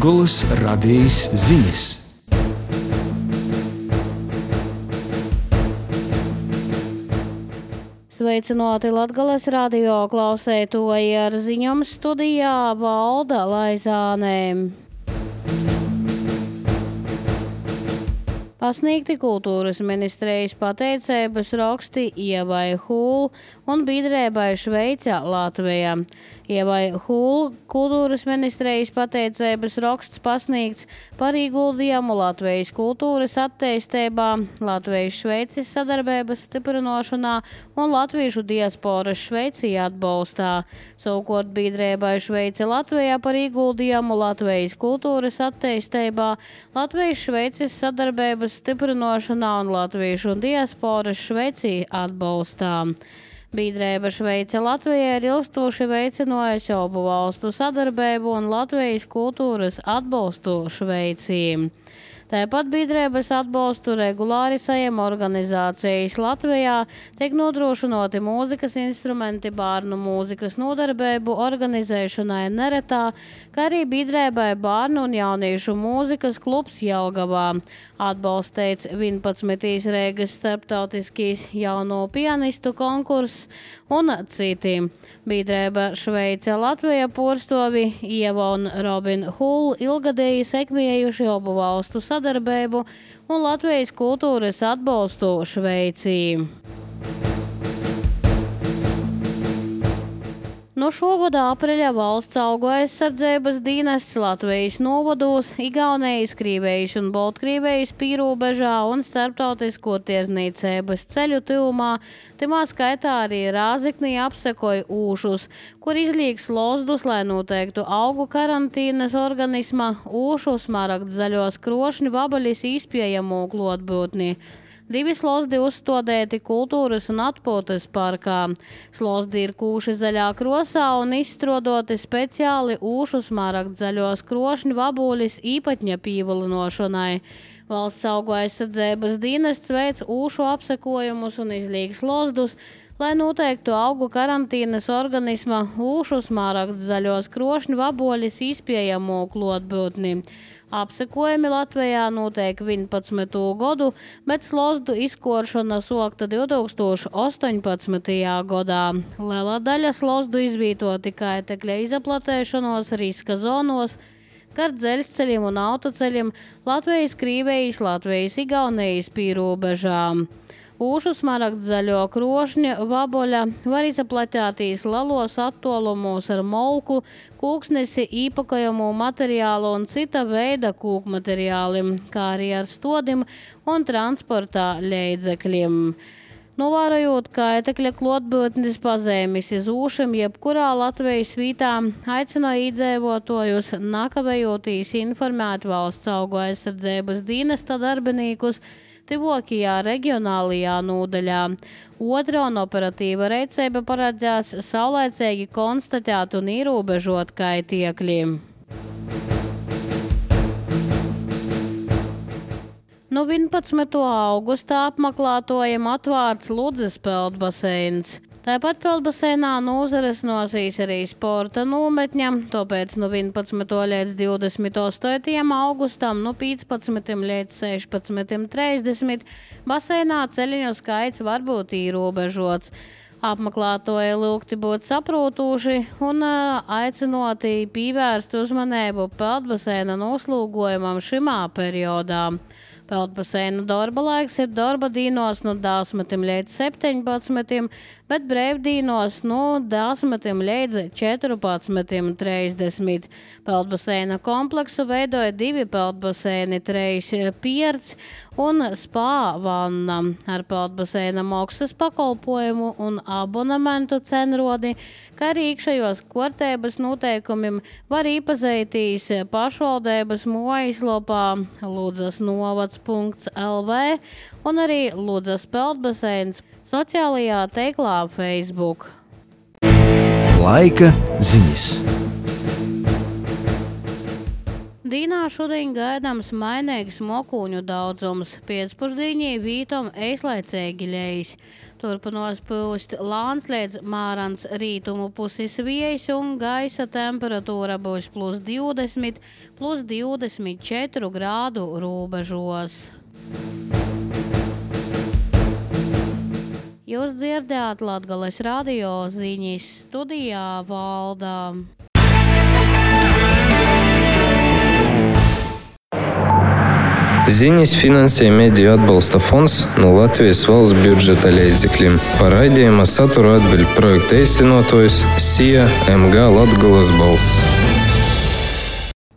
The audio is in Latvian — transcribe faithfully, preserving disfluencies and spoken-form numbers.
Latgolas radijas ziņas. Sveicināti Latgolas radio klausētoji, ar ziņām studijā Valda Laizānē. Pasniegti kultūras ministrijas pateicības raksti Ievai Hūl un biedrībai Šveica Latvijā. Ievai Hūl kultūras ministrijas pateicības raksts pasniegts par ieguldījumu Latvijas kultūras attīstībā, Latvijas Šveicis sadarbības stiprināšanā un latviešu diasporas Šveicī atbalstā. Savukārt biedrībai Šveica Latvijā par ieguldījumu Latvijas kultūras attīstībā, Latvijas Šveicis sadarbības stiprināšanā un latviešu diasporas Šveicī atbalstā. Biedrība Šveice Latvijā ir ilgstoši veicinājusi abu valstu sadarbību un Latvijas kultūras atbalstu Šveicī. Tāpat biedrības atbalstu regulāri saņem organizācijas Latvijā, tiek nodrošināti mūzikas instrumenti bērnu mūzikas nodarbību organizēšanai Neretā, kā arī biedrībai bērnu un jauniešu mūzikas klubs Jelgavā. Atbalstīts vienpadsmitīs Rīgas starptautiskīs jauno pianistu konkurss un citi. Biedrība Šveice Latvijā porstovi Ieva un Robin Hūl ilgadēji sekmējuši abu valstu sadarbību un Latvijas kultūras atbalstu Šveicī. No šogada apreļa valsts augu aizsardzības dienests Latvijas novados, Igaunijas, Krīvijas un Baltkrievijas pīrobežā un starptautisko tirzniecības ceļu tuvumā, timā skaitā arī Rāziknī apsekoja ūšus, kur izliek slozdus, lai noteiktu augu karantīnas organisma, ūšu, smaragd zaļos krošņu, vabaļis izpiejamu klotbūtni. Divi slozdi uzstādīti kultūras un atpūtas parkā. Slozdi ir kūši zaļā krosā un izstrādāti speciāli ūšu smaragd zaļos krošņu vabuļis īpatņa pīvilinošanai. Valsts augu aizsardzības dienests veic ūšu apsekojumus un izliek slozdus, lai noteiktu augu karantīnas organisma ūšu smaragd zaļos krošņu vabuļis izpiejamu klotbūtni. Apsekojumi Latvijā notiek vienpadsmito gadu, bet slozdu izkoršana sokta divtūkstoš ostoņpadsmitajā gadā. Liela daļa slozdu izvietoti kaitekļa izaplatēšanos riska zonos, gar dzelzceļiem un autoceļiem Latvijas, Krīvijas, Latvijas, Igaunijas pīrobežām. Ūšu smaragd zaļo krošņa vaboļa var izaplatētīs lalos attolumos ar molku, kūksnesi, īpakojumu materiālu un cita veida kūkmateriālim, kā arī ar stodim un transportā līdzekļiem. Novērojot kaitekļa klotbūtnes pazīmes iz ūšiem jebkurā Latvijas vietā, aicina iedzīvotājus nakavējotīs informēt valsts augu aizsardzības dienesta darbiniekus tuvākajā reģionālajā nodaļā. Otra un operatīva rīcība paredzēs saulaicīgi konstatēt un ierobežot kaitēkļi. No vienpadsmitā augusta apmeklētājiem atvērts Ludzas peldbaseins. Tāpat peldbaseinā nozares nosīs arī sporta nometņa, tāpēc no vienpadsmitā līdz divdesmit astotajam augustam, no piecpadsmitajam līdz sešpadsmitajam trīsdesmit baseinā ceļiņu skaits var būt ierobežots. Apmeklētāji lūgti būt saprotoši un aicinoti pievērst uzmanību peldbaseina noslūgojumam šimā periodā. Peldbaseina darba laiks ir darba dīnos no desmitim līdz septiņpadsmitim, bet brīvdīnos no desmitim līdz četrpadsmitim trīsdesmit. Peldbaseina kompleksu veidoja divi peldbaseini, trīs pierts un spā vanna ar peldbaseina maksas pakalpojumu un abonementu cenrodi, kā arī iekšējos kārtības noteikumiem var iepazīties pašvaldības mājaslapā ludzas novads punkts el vē un arī Ludzas peldbaseins sociālajā tīklā Facebook. Laika ziņas. Dīnā šodien gaidāms mainīgs mokūņu daudzums, pēcpusdienī vītom eislaicīgi ļejas. Turpinās pūst lāns līdz mārans rītumu puses vējš un gaisa temperatūra būs plus divdesmit, plus divdesmit četru grādu robežos. Jūs dzirdējāt Latgales radio ziņas, studijā Valda. Ziņas finansē Mediju atbalsta fonds no Latvijas valsts budžeta līdzekļiem. Par raidījuma saturu atbild projekta īstenotājs S I A M G Latgales balss.